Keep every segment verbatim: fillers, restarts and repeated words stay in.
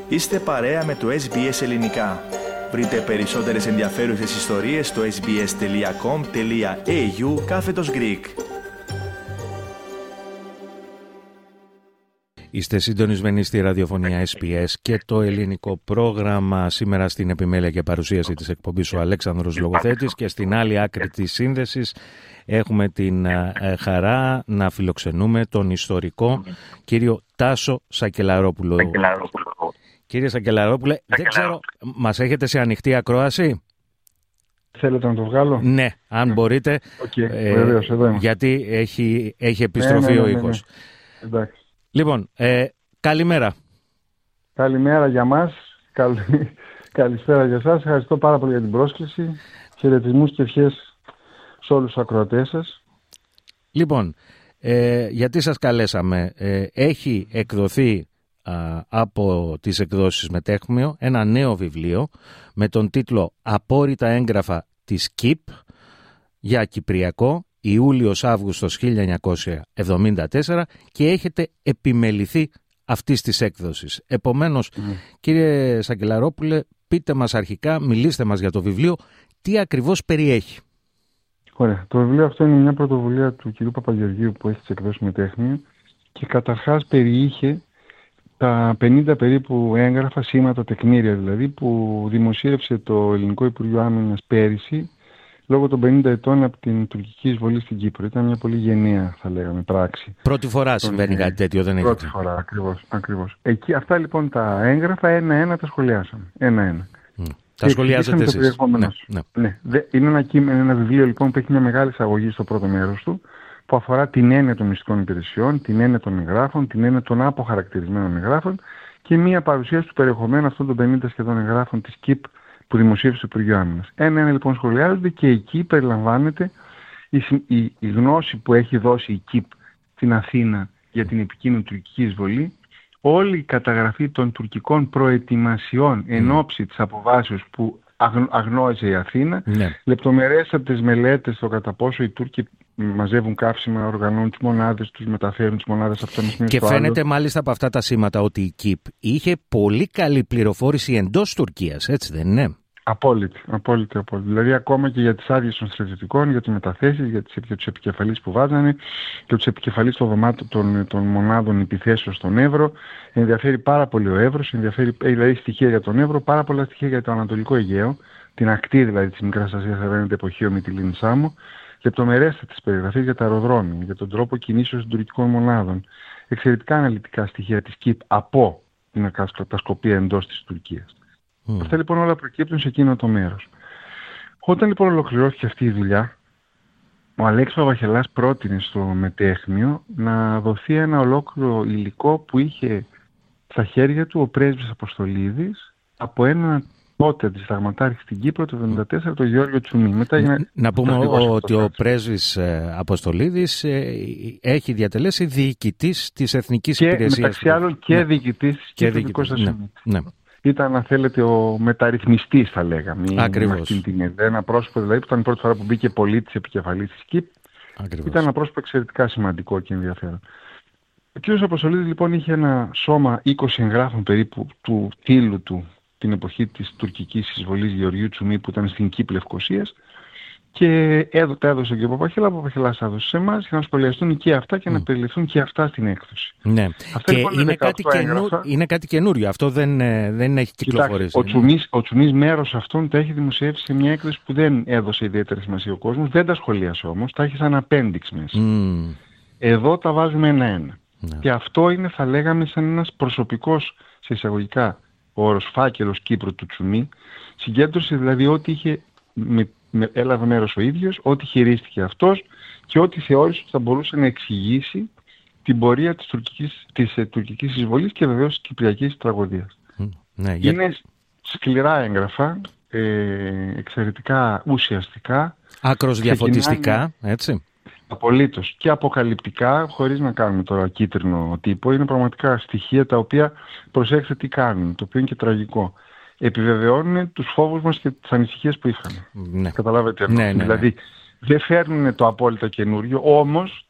Είστε παρέα με το ες μπι ες Ελληνικά. Βρείτε περισσότερες ενδιαφέρουσες ιστορίες στο sbs.com.au κάθετος Greek. Είστε συντονισμένοι στη ραδιοφωνία ες μπι ες και το ελληνικό πρόγραμμα. Σήμερα στην επιμέλεια και παρουσίαση της εκπομπής ο Αλέξανδρος Λογοθέτης, και στην άλλη άκρη της σύνδεσης έχουμε την χαρά να φιλοξενούμε τον ιστορικό κύριο Τάσο Σακελαρόπουλο. Κύριε Σακελαρόπουλε, δεν ξέρω, μας έχετε σε ανοιχτή ακρόαση? Θέλετε να το βγάλω? Ναι, αν μπορείτε, okay, ε, βεβαίως, εδώ. γιατί έχει, έχει επιστροφή ναι, ναι, ο ναι, ναι, ήχος. Ναι. Εντάξει. Λοιπόν, ε, καλημέρα. Καλημέρα για μας, Καλ... καλησπέρα για εσάς. Ευχαριστώ πάρα πολύ για την πρόσκληση. Χαιρετισμούς και ευχές σε όλους τους ακροατές σας. Λοιπόν, ε, γιατί σας καλέσαμε? Ε, έχει εκδοθεί α, από τις εκδόσεις Μετέχμιο ένα νέο βιβλίο με τον τίτλο «Απόρριτα έγγραφα της ΚΙΠ για Κυπριακό Ιούλιος-Αύγουστος χίλια εννιακόσια εβδομήντα τέσσερα» και έχετε επιμεληθεί αυτής της έκδοσης. Επομένως, mm. κύριε Σακελαρόπουλε, πείτε μας αρχικά, μιλήστε μας για το βιβλίο, τι ακριβώς περιέχει. Ωραία. Το βιβλίο αυτό είναι μια πρωτοβουλία του κ. Παπαγεωργίου που έχει τις εκδόσεις Μετέχμιο και καταρχάς περιείχε τα πενήντα περίπου έγγραφα, σήματα, τεκμήρια δηλαδή, που δημοσίευσε το Ελληνικό Υπουργείο Άμυνας πέρυσι λόγω των πενήντα ετών από την τουρκική εισβολή στην Κύπρο. Ήταν μια πολύ γενναία, θα λέγαμε, πράξη. Πρώτη φορά Τον... συμβαίνει κάτι τέτοιο, δεν έχετε? Πρώτη φορά, ακριβώς. ακριβώς. Εκεί, αυτά λοιπόν τα έγγραφα ένα-ένα τα σχολιάσαμε. Ένα-ένα. Mm. Τα σχολιάζετε εσείς? Ναι, ναι. Ναι. Είναι ένα, κείμενο, ένα βιβλίο λοιπόν που έχει μια μεγάλη εισαγωγή στο πρώτο μέρος του, που αφορά την έννοια των μυστικών υπηρεσιών, την έννοια των εγγράφων, την έννοια των αποχαρακτηρισμένων εγγράφων και μια παρουσίαση του περιεχομένου αυτών των πενήντα σχεδόν εγγράφων της ΚΙΠ που δημοσίευσε το Υπουργείο Άμυνας. Ένα-ένα λοιπόν σχολιάζονται και εκεί περιλαμβάνεται η, η, η γνώση που έχει δώσει η ΚΙΠ στην Αθήνα για την επικείμενη τουρκική εισβολή, όλη η καταγραφή των τουρκικών προετοιμασιών mm. εν ώψη της αποβάσεως που αγνόησε η Αθήνα, mm. λεπτομερέστατες μελέτες στο κατά πόσο οι Τούρκοι μαζεύουν καύσιμα, οργανώνουν τις μονάδες, τους μεταφέρουν τις μονάδες από το ένα σημείο στο άλλο. Και φαίνεται μάλιστα από αυτά τα σήματα ότι η ΚΙΠ είχε πολύ καλή πληροφόρηση εντός Τουρκίας, έτσι δεν είναι? Απόλυτη, απόλυτη, απόλυτη. Δηλαδή ακόμα και για τις άδειες των στρατιωτικών, για τις μεταθέσεις, για τις, για τους επικεφαλείς που βάζανε και τους επικεφαλείς των, δωμάτων, των, των μονάδων επιθέσεως στον Εύρο. Ενδιαφέρει πάρα πολύ ο Εύρος, ενδιαφέρει δηλαδή στοιχεία για τον Εύρο, πάρα πολλά στοιχεία για το Ανατολικό Αιγαίο, την ακτή δηλαδή της Μικράς Ασίας, απέναντι εποχείο Μυτιλήνη Σάμου. Λεπτομερέστατες περιγραφές για τα αεροδρόμια, για τον τρόπο κινήσεως των τουρκικών μονάδων. Εξαιρετικά αναλυτικά στοιχεία της ΚΙΠ από την κατασκοπία εντός της Τουρκίας. Mm. Αυτά λοιπόν όλα προκύπτουν σε εκείνο το μέρος. Όταν λοιπόν ολοκληρώθηκε αυτή η δουλειά, ο Αλέξης Παπαχελάς πρότεινε στο Μετέχμιο να δοθεί ένα ολόκληρο υλικό που είχε στα χέρια του ο πρέσβης Αποστολίδης από ένα τότε αντισταγματάρχη στην Κύπρο το χίλια εννιακόσια εβδομήντα τέσσερα, τον Γιώργο Τσουμί. Μετά να, να πούμε ότι ο πρέσβης ε, Αποστολίδης ε, έχει διατελέσει διοικητής της Εθνικής και, Υπηρεσίας. Μεταξύ άλλων και ναι. διοικητής της Κύπρου. Ναι. Ναι. Ήταν, αν θέλετε, ο μεταρρυθμιστής, θα λέγαμε. Ακριβώς. Ένα πρόσωπο δηλαδή που ήταν η πρώτη φορά που μπήκε πολίτης επικεφαλής της ΚΙΠ. Ακριβώς. Ήταν ένα πρόσωπο εξαιρετικά σημαντικό και ενδιαφέρον. Ο κ. Αποστολίδης λοιπόν είχε ένα σώμα είκοσι εγγράφων περίπου του φίλου του την εποχή της τουρκικής εισβολής Γεωργίου Τσουμί που ήταν στην ΚΙΠ Λευκωσίας και έδωτα έδωσε και ο Παπαχελά, ο Παπαχελάς έδωσε σε εμάς για να σχολιαστούν και αυτά και mm. να περιληφθούν και αυτά στην έκδοση. Ναι. Αυτά, και λοιπόν, είναι, κάτι καινού... είναι κάτι καινούριο, αυτό δεν, δεν έχει κυκλοφορήσει. Ο Τσουμής, ο Τσουμής μέρος αυτών τα έχει δημοσιεύσει σε μια έκδοση που δεν έδωσε ιδιαίτερη σημασία ο κόσμος, δεν τα σχολίασε όμως, τα έχει σαν απέντιξ μέσα. Mm. Εδώ τα βάζουμε ένα-ένα. Ναι. Και αυτό είναι, θα λέγαμε, σαν ένας προσωπικός, σε εισαγωγικά, ο όρος φάκελος Κύπρου του Τσουμί, συγκέντρωσε δηλαδή ό,τι είχε, με, με, έλαβε μέρος ο ίδιος, ό,τι χειρίστηκε αυτός και ό,τι θεώρησε ότι θα μπορούσε να εξηγήσει την πορεία της τουρκικής, της, ε, τουρκικής εισβολής και βεβαίως της κυπριακής τραγωδίας. Mm, ναι, για... Είναι σκληρά έγγραφα, ε, εξαιρετικά ουσιαστικά. Άκρος διαφωτιστικά, έτσι. Απολύτως. Και αποκαλυπτικά, χωρίς να κάνουμε τώρα κίτρινο τύπο, είναι πραγματικά στοιχεία τα οποία προσέξτε τι κάνουν, το οποίο είναι και τραγικό. Επιβεβαιώνουν τους φόβους μας και τις ανησυχίες που είχαμε. Ναι. Καταλάβετε. Ναι, ναι, ναι. Δηλαδή, δεν φέρνουν το απόλυτα καινούριο, όμως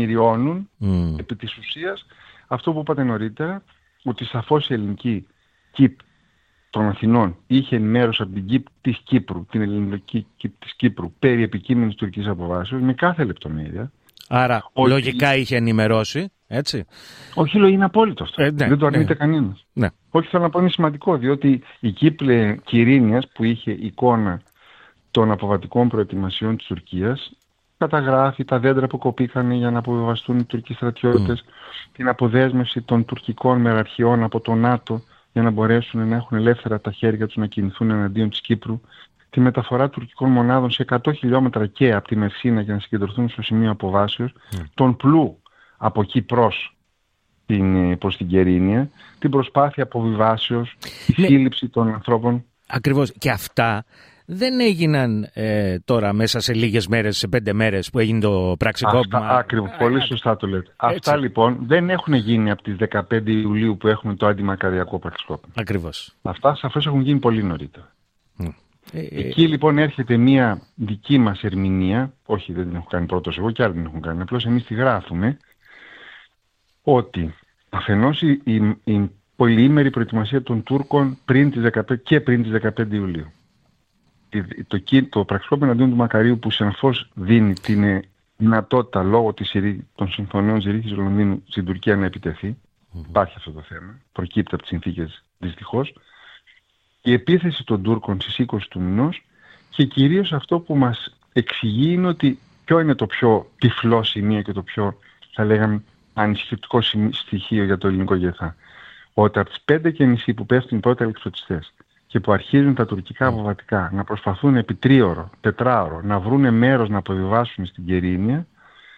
τεκμηριώνουν mm. επί της ουσίας αυτό που είπατε νωρίτερα, ότι σαφώς η ελληνική ΚΙΠ των Αθηνών είχε ενημέρωση από την ΚΙΠ της Κύπρου, την ελληνική ΚΙΠ της Κύπρου, περί επικείμενης τουρκικής αποβάσεως, με κάθε λεπτομέρεια. Άρα, ότι... λογικά είχε ενημερώσει, έτσι. Όχι, είναι απόλυτο αυτό. Ε, ναι, δεν το αρνείται ναι. κανένας. Ναι. Όχι, θέλω να πω είναι σημαντικό, διότι η ΚΙΠ Κυρίνιας, που είχε εικόνα των αποβατικών προετοιμασιών της Τουρκίας, καταγράφει τα δέντρα που κοπήκαν για να αποβιβαστούν οι Τουρκοί στρατιώτες, mm. την αποδέσμευση των τουρκικών μεραρχιών από το ΝΑΤΟ για να μπορέσουν να έχουν ελεύθερα τα χέρια τους να κινηθούν εναντίον της Κύπρου, τη μεταφορά τουρκικών μονάδων σε εκατό χιλιόμετρα και από τη Μερσίνα για να συγκεντρωθούν στο σημείο αποβάσεως, mm. τον πλού από εκεί προς την, προς την Κερίνια, την προσπάθεια αποβιβάσεως, τη ναι. σύλληψη των ανθρώπων. Ακριβώς. Και αυτά δεν έγιναν ε, τώρα μέσα σε λίγες μέρες, σε πέντε μέρες που έγινε το πραξικόπημα. Ακριβώς, πολύ σωστά το λέτε. Έτσι. Αυτά λοιπόν δεν έχουν γίνει από τις δεκαπέντε Ιουλίου που έχουμε το αντιμακαριακό πραξικόπημα. Ακριβώς. Αυτά σαφώς έχουν γίνει πολύ νωρίτερα. Mm. Εκεί λοιπόν έρχεται μια δική μας ερμηνεία, όχι δεν την έχω κάνει πρώτος εγώ και άλλοι δεν έχουν κάνει, απλώς εμείς τη γράφουμε, ότι αφενός η, η, η πολυήμερη προετοιμασία των Τούρκων πριν τις δεκαπέντε, και πριν τις δεκαπέντε Ιουλίου. Το, το, το πραξικόπημα εναντίον του Μακαρίου που σαφώς δίνει την δυνατότητα λόγω της, των συμφωνιών Ζηρίχης Λονδίνου στην Τουρκία να επιτεθεί. Mm-hmm. Υπάρχει αυτό το θέμα. Προκύπτει από τις συνθήκες δυστυχώς. Η επίθεση των Τούρκων στις είκοσι του μηνός και κυρίως αυτό που μας εξηγεί είναι ότι ποιο είναι το πιο τυφλό σημείο και το πιο, θα λέγαμε, ανησυχητικό στοιχείο για το ελληνικό γεθά. Ότι από τις πέντε και μισή που πέφτουν οι πρώτοι αλεξιπτωτιστές και που αρχίζουν τα τουρκικά αποβατικά να προσπαθούν επί τρίωρο, τετράωρο να βρούνε μέρος να αποβιβάσουν στην Κερίνια,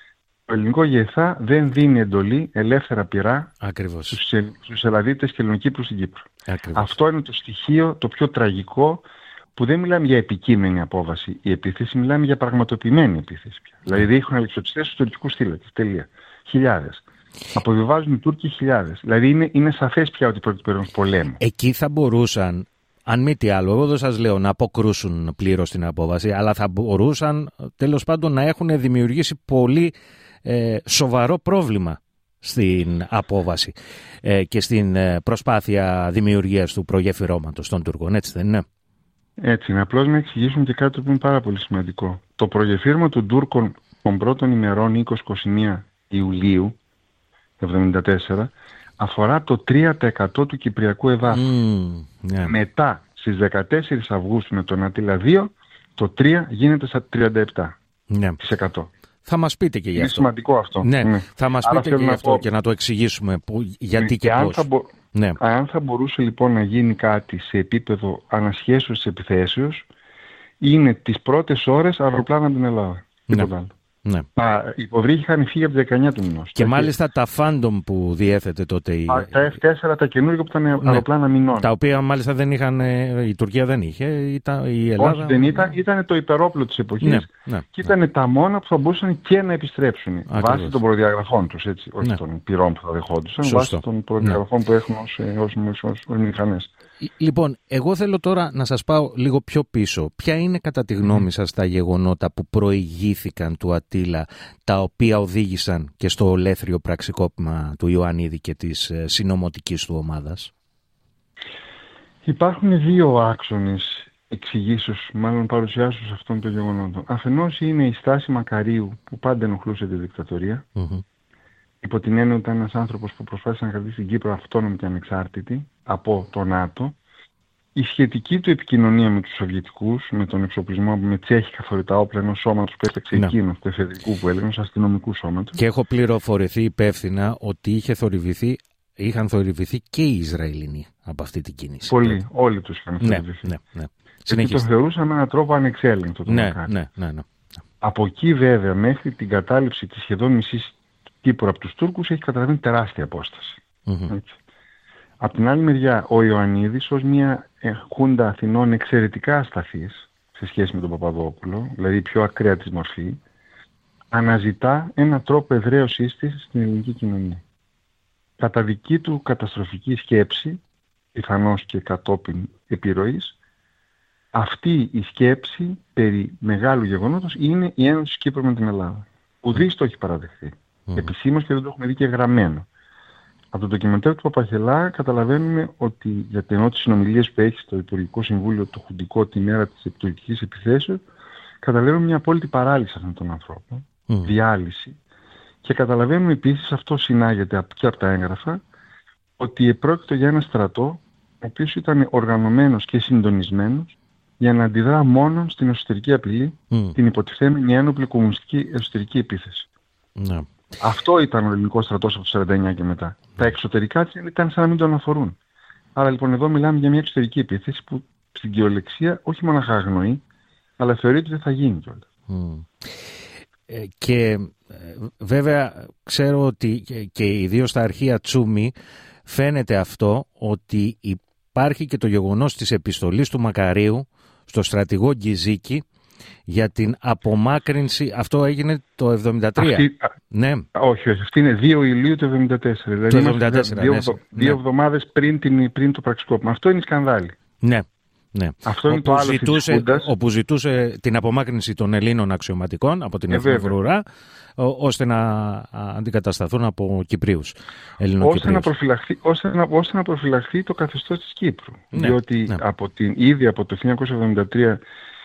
το ελληνικό γεθά δεν δίνει εντολή ελεύθερα πυρά στους, στους Ελλαδίτες και Ελληνοκύπρους στην Κύπρο. Ακριβώς. Αυτό είναι το στοιχείο το πιο τραγικό, που δεν μιλάμε για επικείμενη απόβαση η επίθεση, μιλάμε για πραγματοποιημένη επίθεση πια. Mm. Δηλαδή έχουν αλεξιπτωτιστές στους τουρκικούς στήλετες, τελεία. Χιλιάδες. Αποβιβάζουν οι Τούρκοι χιλιάδες. Δηλαδή είναι, είναι σαφές πια ότι πρόκειται περί πολέμου. Εκεί θα μπορούσαν, αν μη τι άλλο, εγώ δεν σας λέω να αποκρούσουν πλήρως την απόβαση, αλλά θα μπορούσαν τέλος πάντων να έχουν δημιουργήσει πολύ ε, σοβαρό πρόβλημα στην απόβαση ε, και στην ε, προσπάθεια δημιουργίας του προγεφυρώματος των Τούρκων, έτσι δεν είναι? Έτσι είναι. Απλώς να εξηγήσουμε και κάτι που είναι πάρα πολύ σημαντικό. Το προγεφύρωμα των Τούρκων των πρώτων ημερών είκοσι με είκοσι μία Ιουλίου εβδομήντα τέσσερα αφορά το τρία τοις εκατό του κυπριακού εδάφους. Mm, yeah. Μετά στις δεκατέσσερις Αυγούστου με τον Αττήλα δύο το τρία γίνεται στα τριάντα επτά τοις εκατό. Yeah. Θα μας πείτε και γι' αυτό. Είναι σημαντικό αυτό. Ναι, ναι. Θα μας Άρα πείτε και γι' αυτό πω... και να το εξηγήσουμε που, γιατί και, και πώς. Αν θα, μπο... ναι. αν θα μπορούσε λοιπόν να γίνει κάτι σε επίπεδο ανασχέσεως της επιθέσεως, είναι τις πρώτες ώρες αεροπλάνα από την Ελλάδα. Ναι. Ναι. Τα υποβρύχοι είχαν φύγει από τις δεκαεννιά του μηνός. Και μάλιστα και... τα Phantom που διέθετε τότε. Η... Τα εφ τέσσερα τα καινούργια που ήταν ναι. αεροπλάνα μηνών. Τα οποία μάλιστα δεν είχαν, η Τουρκία δεν είχε, ήταν, η Ελλάδα. Όχι, δεν ήταν, ήταν το υπερόπλο της εποχής. Ναι. Ναι. Και ήταν ναι. τα μόνα που θα μπορούσαν και να επιστρέψουν. Ακριβώς. Βάσει των προδιαγραφών τους, έτσι. Όχι ναι. των πυρών που θα δεχόντουσαν, βάσει των προδιαγραφών ναι. που έχουν ως μηχανές. Λοιπόν, εγώ θέλω τώρα να σας πάω λίγο πιο πίσω. Ποια είναι κατά τη γνώμη σας τα γεγονότα που προηγήθηκαν του Αττήλα, τα οποία οδήγησαν και στο ολέθριο πραξικόπημα του Ιωαννίδη και της συνωμοτικής του ομάδας? Υπάρχουν δύο άξονες εξηγήσεως, μάλλον παρουσιάσεως αυτών των γεγονότων. Αφενός είναι η στάση Μακαρίου που πάντα ενοχλούσε τη δικτατορία. Mm-hmm. Υπό την έννοια ότι ήταν ένας άνθρωπος που προσπάθησε να κρατήσει την Κύπρο αυτόνομη και ανεξάρτητη από το ΝΑΤΟ. Η σχετική του επικοινωνία με τους Σοβιετικούς, με τον εξοπλισμό, με τσέχικα φορητά όπλα ενός σώματος που έφτιαξε ναι. εκείνο, του εφεδρικού που έλεγαν, ως αστυνομικού σώματος. Και έχω πληροφορηθεί υπεύθυνα ότι είχε θορυβηθεί, είχαν θορυβηθεί και οι Ισραηλινοί από αυτή την κίνηση. Πολλοί, όλοι τους είχαν θορυβηθεί. Ναι, ναι, ναι. Γιατί το θεωρούσαν με έναν τρόπο ανεξέλεγκτο το ναι, ναι, ναι, ναι. Από εκεί βέβαια μέχρι την κατάληψη της σχεδόν μισής Κύπρου από τους Τούρκους έχει καταλαβαίνει τεράστια απόσταση. Mm-hmm. Από την άλλη μεριά, ο Ιωαννίδης ως μια χούντα Αθηνών εξαιρετικά ασταθής σε σχέση με τον Παπαδόπουλο, δηλαδή πιο ακραία της μορφή, αναζητά έναν τρόπο εδραίωσής της στην ελληνική κοινωνία. Κατά δική του καταστροφική σκέψη, πιθανώς και κατόπιν επιρροής, αυτή η σκέψη περί μεγάλου γεγονότος είναι η ένωση της Κύπρου με την Ελλάδα. Ουδής το έχει παραδεχθεί. Mm. Επισήμως και δεν το έχουμε δει και γραμμένο. Από το ντοκιμαντέρ του Παπαχελά καταλαβαίνουμε ότι για τις συνομιλίες που έχει στο Υπουργικό Συμβούλιο το Χουντικό την μέρα της επιτουρκικής επιθέσεως, καταλαβαίνουμε μια απόλυτη παράλυση αυτών των ανθρώπων, mm. διάλυση, και καταλαβαίνουμε επίσης, αυτό συνάγεται και από τα έγγραφα, ότι επρόκειτο για ένα στρατό ο οποίος ήταν οργανωμένος και συντονισμένος για να αντιδρά μόνο στην εσωτερική απειλή, mm. την υποτιθέμενη ένοπλη κομμουνιστική εσωτερική επίθεση. Mm. Αυτό ήταν ο ελληνικός στρατός από το σαράντα εννιά και μετά. Mm. Τα εξωτερικά ήταν σαν να μην τον αφορούν. Άρα λοιπόν εδώ μιλάμε για μια εξωτερική επίθεση που στην κυριολεξία όχι μόνο αγνοεί, αλλά θεωρεί ότι δεν θα γίνει κιόλας. Mm. Ε, και ε, βέβαια ξέρω ότι και, και ιδίως στα αρχεία Τσούμι φαίνεται αυτό, ότι υπάρχει και το γεγονός της επιστολής του Μακαρίου στο στρατηγό Γκιζίκη για την απομάκρυνση. Αυτό έγινε το εβδομήντα τρία. Αυτή, ναι. Όχι, όχι. Αυτή είναι δύο Ιουλίου του εβδομήντα τέσσερα. Δηλαδή το εβδομήντα τέσσερα, δύο, ναι, δύο, δύο ναι. εβδομάδες πριν, την, πριν το πραξικόπημα. Αυτό είναι σκανδάλι. Ναι. Ναι. Αυτό είναι όπου, το άλλο ζητούσε, όπου ζητούσε την απομάκρυνση των Ελλήνων αξιωματικών από την Εθνοφρουρά, ώστε να αντικατασταθούν από Κυπρίους, ώστε να, προφυλαχθεί, ώστε, να, ώστε να προφυλαχθεί το καθεστώς της Κύπρου. Ναι, διότι ναι. Από την, ήδη από το χίλια εννιακόσια εβδομήντα τρία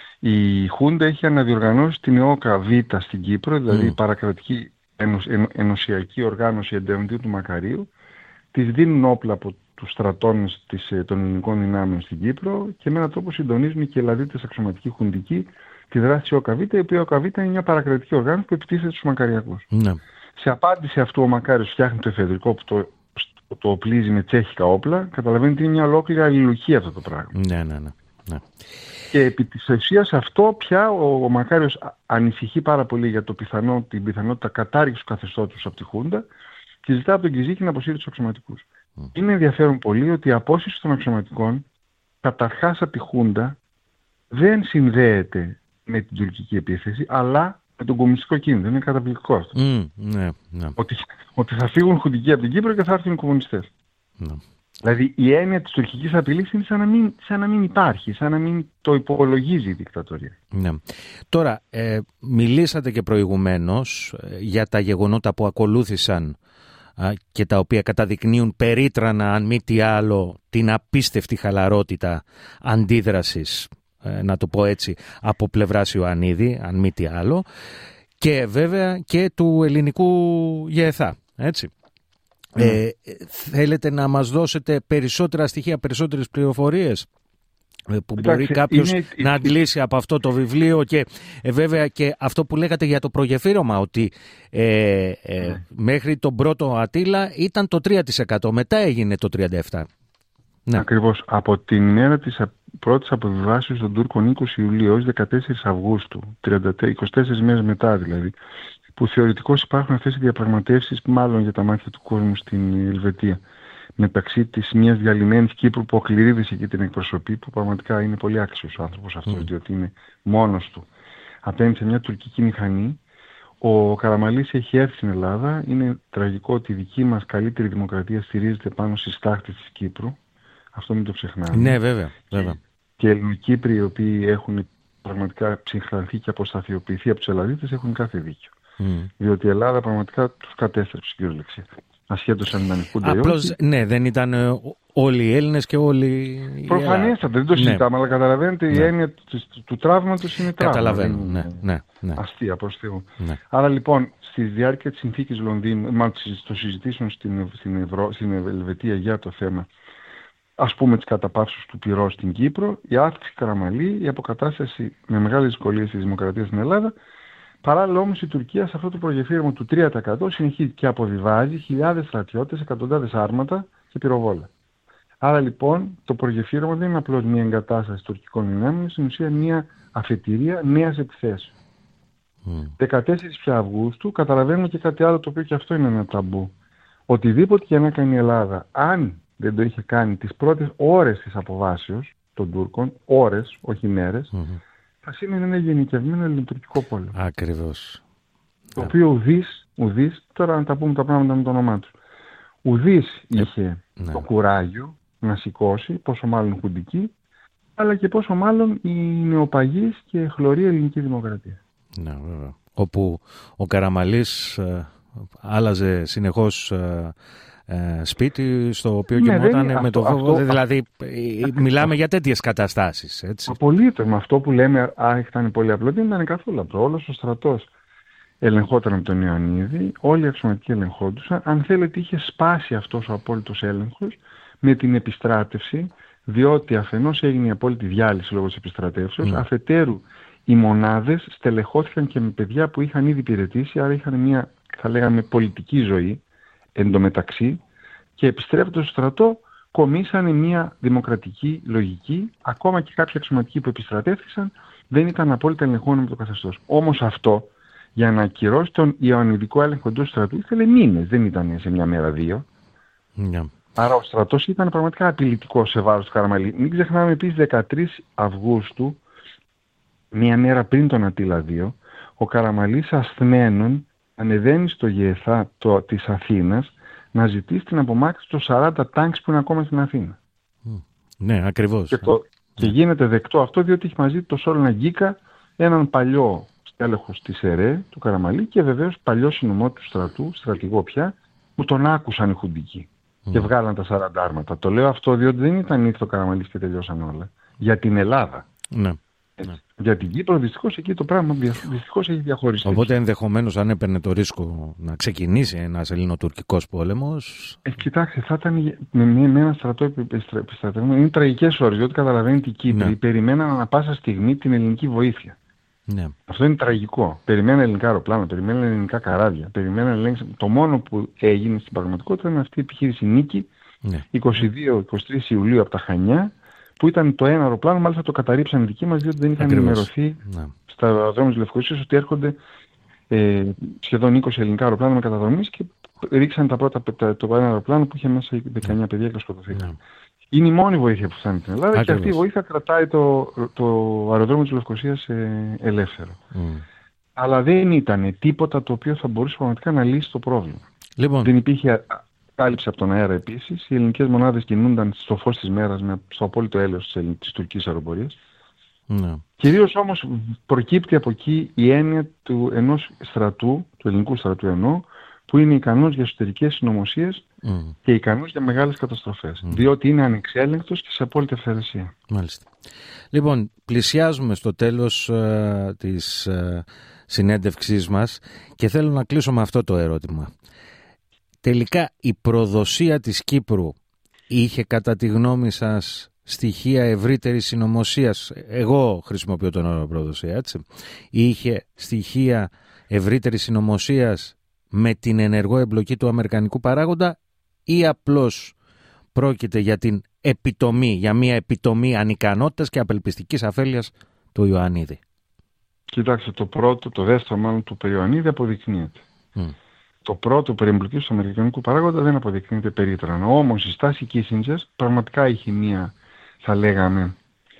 η Χούντα είχε αναδιοργανώσει την ΕΟΚΑ Β στην Κύπρο, δηλαδή mm. η παρακρατική ενωσ, εν, ενωσιακή οργάνωση εντεόντων του Μακαρίου. Της δίνουν όπλα από τους στρατώνες των ελληνικών δυνάμεων στην Κύπρο και με έναν τρόπο συντονίζουν και οι Ελλαδίτες αξιωματικοί χουντικοί τη δράση της ΟΚΑΒ, η οποία ΟΚΑΒ είναι μια παρακρατική οργάνωση που επιτίθεται στους Μακαριακούς. Ναι. Σε απάντηση αυτού ο Μακάριος φτιάχνει το εφεδρικό που το, το οπλίζει με τσέχικα όπλα. Καταλαβαίνετε ότι είναι μια ολόκληρη αλληλουχία αυτό το πράγμα. Ναι, ναι, ναι. ναι. Και επί της ουσίας αυτό πια ο, ο Μακάριος ανησυχεί πάρα πολύ για το πιθανό, την πιθανότητα κατάργησης του καθεστώτος από τη Χούντα και ζητά από τον Γκιζίκη να αποσύρει τους αξιωματικούς. Mm. Είναι ενδιαφέρον πολύ ότι η απόσυρση των αξιωματικών καταρχάς από τη Χούντα δεν συνδέεται με την τουρκική επίθεση, αλλά με τον κομμουνιστικό κίνδυνο. Είναι καταπληκτικό αυτό. Mm, ναι, ναι. Ότι, ότι θα φύγουν χουντικοί από την Κύπρο και θα έρθουν οι κομμουνιστές. Mm. Δηλαδή η έννοια της τουρκικής απειλής είναι σαν να, μην, σαν να μην υπάρχει, σαν να μην το υπολογίζει η δικτατορία. Ναι. Τώρα, ε, μιλήσατε και προηγουμένως ε, για τα γεγονότα που ακολούθησαν και τα οποία καταδεικνύουν περίτρανα, αν μη τι άλλο, την απίστευτη χαλαρότητα αντίδρασης, να το πω έτσι, από πλευράς Ιωαννίδη, αν μη τι άλλο, και βέβαια και του ελληνικού ΓΕΘΑ, έτσι. Mm. Ε, θέλετε να μας δώσετε περισσότερα στοιχεία, περισσότερες πληροφορίες που Κοιτάξτε, μπορεί κάποιος είναι... να αντλήσει από αυτό το βιβλίο και ε, βέβαια και αυτό που λέγατε για το προγεφύρωμα, ότι ε, ε, mm. μέχρι τον πρώτο Ατήλα ήταν το τρία τοις εκατό, μετά έγινε το τριάντα επτά τοις εκατό. Ναι. Ακριβώς. Από την ημέρα της πρώτης αποβιβάσεως των Τούρκων είκοσι Ιουλίου έως δεκατέσσερις Αυγούστου, είκοσι τέσσερις μέρες μετά δηλαδή, που θεωρητικώς υπάρχουν αυτές οι διαπραγματεύσεις μάλλον για τα μάτια του κόσμου στην Ελβετία, μεταξύ της μιας διαλυμένης Κύπρου που ο Κληρίδης εκεί την εκπροσωπεί, που πραγματικά είναι πολύ άξιος ο άνθρωπος αυτός, mm. διότι είναι μόνος του απέναντι σε μια τουρκική μηχανή. Ο Καραμαλής έχει έρθει στην Ελλάδα. Είναι τραγικό ότι η δική μας καλύτερη δημοκρατία στηρίζεται πάνω στις τάχτες της Κύπρου. Αυτό μην το ξεχνάμε. Ναι, βέβαια. βέβαια. Και οι Ελληνοκύπροι, οι οποίοι έχουν πραγματικά ψυχρανθεί και αποσταθιοποιηθεί από τους Ελλαδίτες, έχουν κάθε δίκιο. Mm. Διότι η Ελλάδα πραγματικά τους κατέστρεψε, κυριολεξία. Ασχέτως αν ανοιχούνται ή όχι. Ναι, δεν ήταν όλοι οι Έλληνες και όλοι. Προφανέστατα, δεν το συζητάμε, ναι. αλλά καταλαβαίνετε ναι. η έννοια του, του, του τραύματος είναι τραύμα. Καταλαβαίνω, ναι, ναι, ναι. Αστεία, προς Θεού. Ναι. Άρα λοιπόν, στη διάρκεια της συνθήκης Λονδίνου, μάλλον των συζητήσεων στην, στην, Ευρω, στην Ελβετία για το θέμα, ας πούμε της καταπαύσεως του πυρός στην Κύπρο, η άρτηση Καραμαλή, η αποκατάσταση με μεγάλες δυσκολίες της δημοκρατίας στην Ελλάδα. Παράλληλα όμως η Τουρκία σε αυτό το προγεφύρωμα του τρία τοις εκατό συνεχίζει και αποβιβάζει χιλιάδες στρατιώτες, εκατοντάδες άρματα και πυροβόλα. Άρα λοιπόν το προγεφύρωμα δεν είναι απλώς μια εγκατάσταση τουρκικών δυνάμεων, είναι στην ουσία μια αφετηρία νέας επιθέσεως. Mm. δεκατέσσερις πια Αυγούστου καταλαβαίνουμε και κάτι άλλο το οποίο και αυτό είναι ένα ταμπού. Οτιδήποτε και να κάνει η Ελλάδα, αν δεν το είχε κάνει τις πρώτες ώρες της αποβάσεως των Τούρκων, ώρες, όχι μέρες, mm-hmm. θα σήμαινε ένα γενικευμένο ελληνοτουρκικό πόλεμο. Ακριβώς. Το yeah. οποίο ουδής, ουδής, τώρα να τα πούμε τα πράγματα με το όνομά του, ουδής yeah. είχε yeah. το κουράγιο να σηκώσει, πόσο μάλλον χουντική, αλλά και πόσο μάλλον η νεοπαγής και χλωρή ελληνική δημοκρατία. Ναι, yeah, βέβαια. Όπου ο Καραμαλής ε, άλλαζε συνεχώς ε, ε, σπίτι στο οποίο ναι, κοιμόταν είναι, με το αυτό, βόβο. αυτό, Δηλαδή, αυτό, μιλάμε για τέτοιες καταστάσεις. Έτσι. Απολύτως. Με αυτό που λέμε, α, ήταν πολύ απλό, δεν ήταν καθόλου απλό. Όλος ο στρατός ελεγχόταν από τον Ιωαννίδη, όλοι οι αξιωματικοί ελεγχόντουσαν. Αν θέλετε, είχε σπάσει αυτός ο απόλυτος έλεγχος με την επιστράτευση, διότι αφενός έγινε η απόλυτη διάλυση λόγω της επιστρατεύσεως, mm. αφετέρου οι μονάδες στελεχώθηκαν και με παιδιά που είχαν ήδη υπηρετήσει, άρα είχαν μια, θα λέγαμε, πολιτική ζωή εντωμεταξύ, και επιστρέφοντας στο στρατό κομίσανε μια δημοκρατική λογική, ακόμα και κάποιοι αξιωματικοί που επιστρατεύθηκαν δεν ήταν απόλυτα ελεγχόμενοι με το καθεστώς. Όμως αυτό, για να ακυρώσει τον ιωαννιδικό έλεγχο εντός του στρατού, ήθελε μήνες, δεν ήταν σε μια μέρα δύο. Yeah. Άρα ο στρατός ήταν πραγματικά απειλητικός σε βάρος του Καραμαλή. Μην ξεχνάμε επίσης δεκατρείς Αυγούστου, μία μέρα πριν τον Αττήλα δύο, ο Καραμαλής ασθμένων ανεβαίνει στο ΓΕΘΑ το, της Αθήνας να ζητήσει την απομάκρυνση των σαράντα τάγκς που είναι ακόμα στην Αθήνα. Mm. Ναι, ακριβώς. Και, το, και γίνεται δεκτό αυτό διότι έχει μαζί το Σόλωνα Γκίκα, έναν παλιό στέλεχος της ΕΡΕ, του Καραμαλή, και βεβαίως παλιό συνωμό του στρατού, στρατηγό πια, που τον άκουσαν οι χουντικοί. Mm. Και βγάλαν τα σαράντα άρματα. Το λέω αυτό διότι δεν ήταν ήρθε ο Καραμαλής και τελειώσαν όλα. Για την Ελλάδα. Ναι. Ναι. Για την Κύπρο δυστυχώς εκεί το πράγμα δυστυχώς έχει διαχωριστεί. Οπότε ενδεχομένως αν έπαιρνε το ρίσκο να ξεκινήσει ένας ελληνοτουρκικός πόλεμος... Ε, κοιτάξτε, θα ήταν με, με ένα στρατό επιστρατευμένο. Είναι τραγικές ώρες, διότι καταλαβαίνετε οι Κύπροι ναι. περιμέναν ανά πάσα στιγμή την ελληνική βοήθεια. Ναι. Αυτό είναι τραγικό. Περιμέναν ελληνικά αεροπλάνα, περιμέναν ελληνικά καράβια. Περιμέναν ελληνικά... Το μόνο που έγινε στην πραγματικότητα είναι αυτή η επιχείρηση Νίκη, ναι. είκοσι δύο είκοσι τρεις Ιουλίου από τα Χανιά, που ήταν το ένα αεροπλάνο, μάλιστα το καταρρίψαν οι δικοί μας, διότι δεν είχαν ενημερωθεί ναι. στα αεροδρόμια της Λευκωσίας ότι έρχονται ε, σχεδόν είκοσι ελληνικά αεροπλάνα με καταδρομής και ρίξαν τα πρώτα, το ένα αεροπλάνο που είχε μέσα δεκαεννιά παιδιά και σκοτωθήκαν. Ναι. Είναι η μόνη βοήθεια που φτάνει στην Ελλάδα. Ακριβώς. Και αυτή η βοήθεια κρατάει το, το αεροδρόμιο της Λευκωσίας ε, ελεύθερο. Mm. Αλλά δεν ήταν τίποτα το οποίο θα μπορούσε πραγματικά να λύσει το πρόβλημα. Λοιπόν. Δεν υπήρχε κάλυψη από τον αέρα επίσης. Οι ελληνικές μονάδες κινούνταν στο φως της μέρας, με, στο απόλυτο έλεος της, της τουρκικής αεροπορίας. Mm. Κυρίως όμως προκύπτει από εκεί η έννοια του ενός στρατού, του ελληνικού στρατού εννοώ, που είναι ικανός για εσωτερικές συνωμοσίες mm. και ικανός για μεγάλες καταστροφές. Mm. Διότι είναι ανεξέλεγκτος και σε απόλυτη ευθερεσία. Μάλιστα. Λοιπόν, πλησιάζουμε στο τέλος uh, της uh, συνέντευξής μας και θέλω να κλείσω με αυτό το ερώτημα. Τελικά η προδοσία της Κύπρου είχε κατά τη γνώμη σας στοιχεία ευρύτερης συνωμοσίας? Εγώ χρησιμοποιώ τον όρο προδοσία, έτσι. Είχε στοιχεία ευρύτερης συνωμοσίας με την ενεργό εμπλοκή του αμερικανικού παράγοντα, ή απλώς πρόκειται για την επιτομή, για μια επιτομή ανικανότητας και απελπιστικής αφέλειας του Ιωαννίδη? Κοιτάξτε, το πρώτο, το δεύτερο μάλλον του Ιωαννίδη αποδεικνύεται. Mm. Το πρώτο περί εμπλοκής του αμερικανικού παράγοντα δεν αποδεικνύεται περίτρανα. Όμως η στάση Κίσινγκερ πραγματικά έχει μία, θα λέγαμε,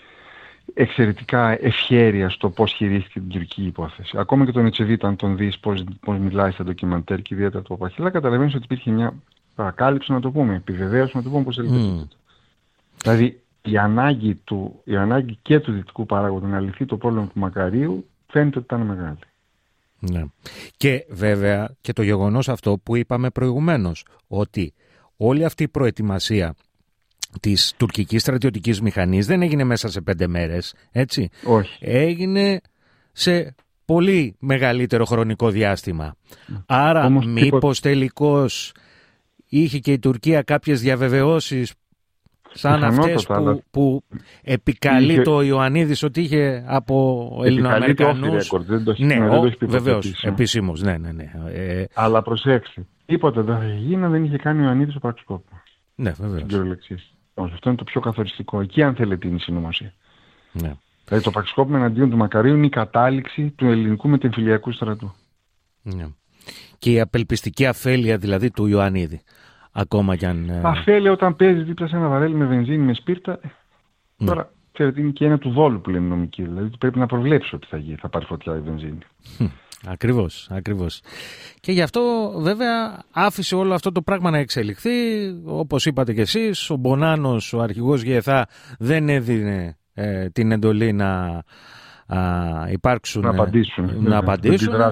εξαιρετικά ευχέρεια στο πώς χειρίστηκε την τουρκική υπόθεση. Ακόμα και τον Ετσεβίτα, αν τον δεις πώς, πώς μιλάει στα ντοκιμαντέρ και ιδιαίτερα το Παχυλά, καταλαβαίνεις ότι υπήρχε μια παρακάλυψη, να το πούμε, επιβεβαίωση, να το πούμε πώς έλεγε. Mm. Δηλαδή η ανάγκη, του, η ανάγκη και του δυτικού παράγοντα να λυθεί το πρόβλημα του Μακαρίου φαίνεται ότι ήταν μεγάλη. Ναι. Και βέβαια και το γεγονός αυτό που είπαμε προηγουμένως, ότι όλη αυτή η προετοιμασία της τουρκικής στρατιωτικής μηχανής δεν έγινε μέσα σε πέντε μέρες, έτσι. Όχι. Έγινε σε πολύ μεγαλύτερο χρονικό διάστημα. Άρα όμως, μήπως τίπο... τελικώς είχε και η Τουρκία κάποιες διαβεβαιώσεις σαν αυτές που, που επικαλεί είχε... το Ιωαννίδης ότι είχε από Ελληνοαμερικανούς. Δεν το, ναι, ναι, ο, βεβαίως, επισήμως, ναι, ναι, ναι. Ε... Αλλά προσέξτε, τίποτα δεν θα γίνει αν δεν είχε κάνει ο Ιωαννίδης ο πραξικόπημα. Ναι, βεβαίως. Αυτό είναι το πιο καθοριστικό. Εκεί αν θέλετε είναι η συνωμοσία. Ναι. Δηλαδή το πραξικόπημα εναντίον του Μακαρίου είναι η κατάληξη του ελληνικού μετεμφυλιακού στρατού. Ναι. Και η απελπιστική αφέλεια δηλαδή του Ιωαννίδη. Ακόμα κι αν... Αφέλεια όταν παίζει δίπλα σε ένα βαρέλι με βενζίνη, με σπίρτα. Ναι. Τώρα ξέρετε είναι και ένα του Βόλου που λένε νομικοί. Δηλαδή πρέπει να προβλέψει ότι θα, γίνει, θα πάρει φωτιά η βενζίνη. Ακριβώς, ακριβώς. Και γι' αυτό βέβαια άφησε όλο αυτό το πράγμα να εξελιχθεί. Όπως είπατε κι εσείς, ο Μπονάνος, ο αρχηγός ΓΕΘΑ, δεν έδινε ε, την εντολή να α, υπάρξουν... Να απαντήσουν. Να απαντήσουν.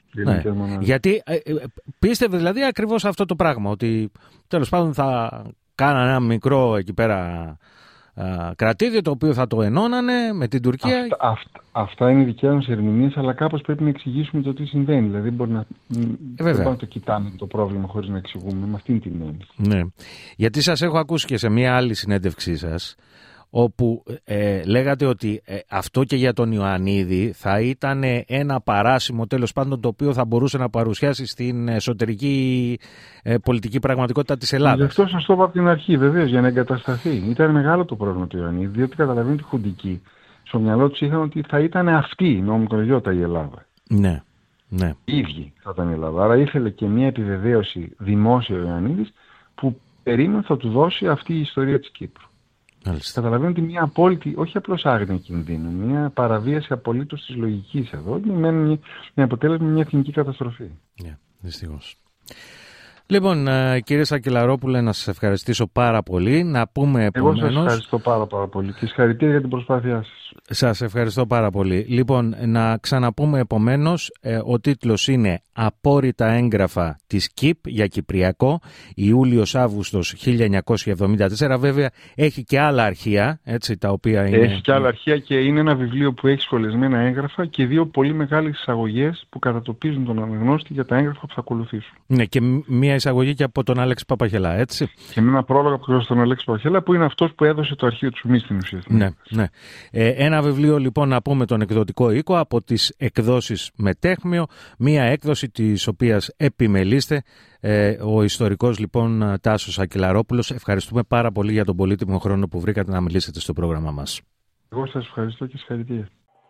Ναι. Γιατί ε, ε, πίστευε δηλαδή ακριβώς αυτό το πράγμα, ότι τέλος πάντων θα κάνανε ένα μικρό εκεί πέρα α, κρατήδιο το οποίο θα το ενώνανε με την Τουρκία. Αυτά, αυτά, αυτά είναι δικιά μας ερμηνείες, αλλά κάπως πρέπει να εξηγήσουμε το τι συμβαίνει. Δηλαδή μπορεί να, ε, δεν μπορούμε να το κοιτάμε το πρόβλημα χωρίς να εξηγούμε με αυτήν την έννοια. Ναι. Γιατί σας έχω ακούσει και σε μια άλλη συνέντευξή σας, όπου ε, λέγατε ότι ε, αυτό και για τον Ιωαννίδη θα ήταν ένα παράσημο τέλος πάντων το οποίο θα μπορούσε να παρουσιάσει στην εσωτερική ε, πολιτική πραγματικότητα της Ελλάδας. Γι' αυτό σας το είπα από την αρχή, βεβαίως, για να εγκατασταθεί. Ήταν μεγάλο το πρόβλημα του Ιωαννίδη, διότι καταλαβαίνει τη χουντική. Στο μυαλό τους είχαν ότι θα ήταν αυτή η νόμικο-ιδιότητα η Ελλάδα. Ναι, ναι. Οι ίδιοι θα ήταν η Ελλάδα. Άρα ήθελε και μια επιβεβαίωση δημόσια ο Ιωαννίδης που περίμενε θα του δώσει αυτή η ιστορία της Κύπρου. Μάλιστα. Καταλαβαίνω ότι μια απόλυτη, όχι απλώς άγνοια κινδύνου, μια παραβίαση απολύτως της λογικής εδώ, είναι με αποτέλεσμα μια εθνική καταστροφή. Ναι, δυστυχώς. Λοιπόν, κύριε Σακελαρόπουλε, να σας ευχαριστήσω πάρα πολύ. Να πούμε επομένως... Εγώ σας ευχαριστώ πάρα, πάρα πολύ και συγχαρητήρια για την προσπάθειά σας. Σας ευχαριστώ πάρα πολύ. Λοιπόν, να ξαναπούμε επομένως, ε, ο τίτλος είναι «Απόρριτα έγγραφα της ΚΙΠ για Κυπριακό, Ιούλιος-Αύγουστος χίλια εννιακόσια εβδομήντα τέσσερα». Βέβαια, έχει και άλλα αρχεία, έτσι, τα οποία είναι... Έχει και άλλα αρχεία και είναι ένα βιβλίο που έχει σχολιασμένα έγγραφα και δύο πολύ μεγάλες εισαγωγές που κατατοπίζουν τον αναγνώστη για τα έγγραφα που θα ακολουθήσουν. Ναι, και μία εισαγωγή και από τον Άλεξη Παπαχελά, έτσι. Και με ένα πρόλογο από τον Αλέξη Παπαχελά που είναι αυτός που έδωσε το αρχείο του Σουμί στην ουσία. Ναι, ναι. Ε, ένα βιβλίο λοιπόν να πούμε τον εκδοτικό οίκο από τις εκδόσεις Μετέχμιο, μία έκδοση της οποίας επιμελείστε ε, ο ιστορικός λοιπόν Τάσος Σακελαρόπουλος. Ευχαριστούμε πάρα πολύ για τον πολύτιμο χρόνο που βρήκατε να μιλήσετε στο πρόγραμμα μας. Εγώ σας ευχαριστώ και συγχαρητήρια.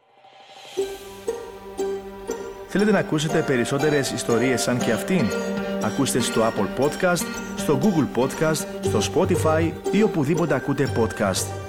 Θέλετε να ακούσετε περισσότερες ιστορίες σαν και αυτήν? Ακούστε στο Apple Podcast, στο Google Podcast, στο Spotify ή οπουδήποτε ακούτε podcast.